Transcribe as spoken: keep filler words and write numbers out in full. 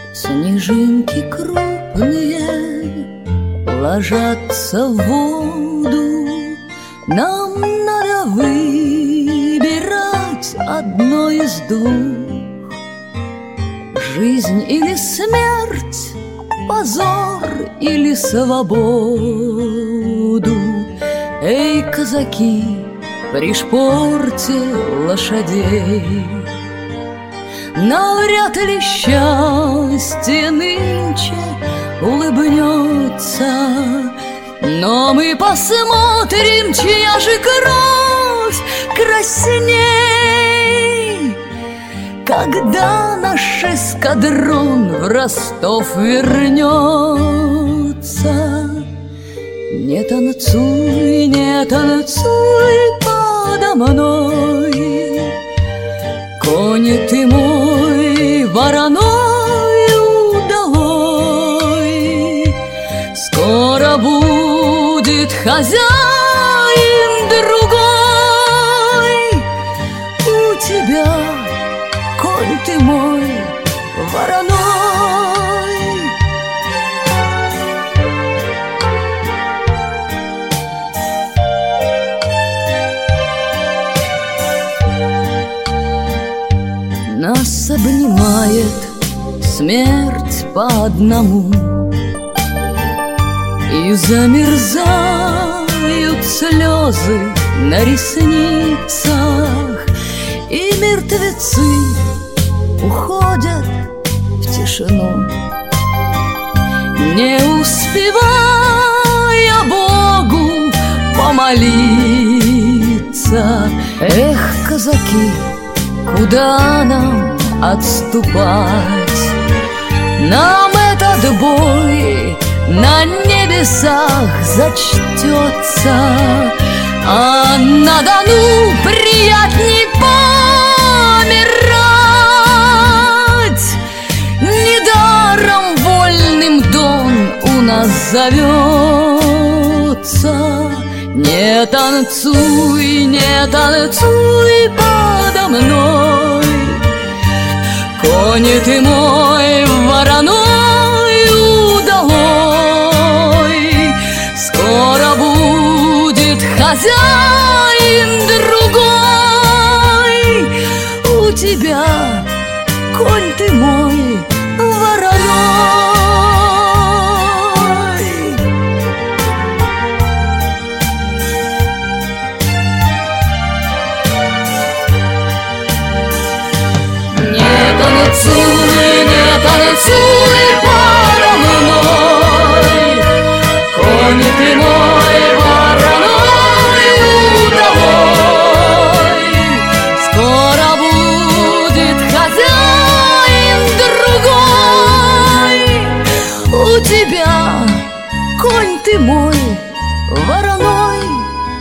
Снежинки крупные ложатся в воду. Нам надо выбирать одно из двух: жизнь или смерть, позор или свободу. Эй, казаки, пришпорьте лошадей! Навряд ли счастье нынче улыбнется, но мы посмотрим, чья же кровь красней, когда наш эскадрон в Ростов вернется. Не танцуй, не танцуй подо мной, конь ты мой вороной удалой. Скоро будет хозяин другой. У тебя, конь ты мой вороной. Нас обнимает смерть по одному, и замерзают слезы на ресницах, и мертвецы уходят в тишину, не успевая Богу помолиться. Эх, казаки, куда нам отступать? Нам этот бой на небесах зачтется, а на Дону приятней помирать. Недаром вольным Дон у нас зовется. Не танцуй, не танцуй подо мной, конь ты мой вороной удалой. Скоро будет хозяин другой. У тебя, конь ты мой вороной. Не танцуй подо мной, конь ты мой вороной удалой. Скоро будет хозяин другой. У тебя, конь ты мой вороной.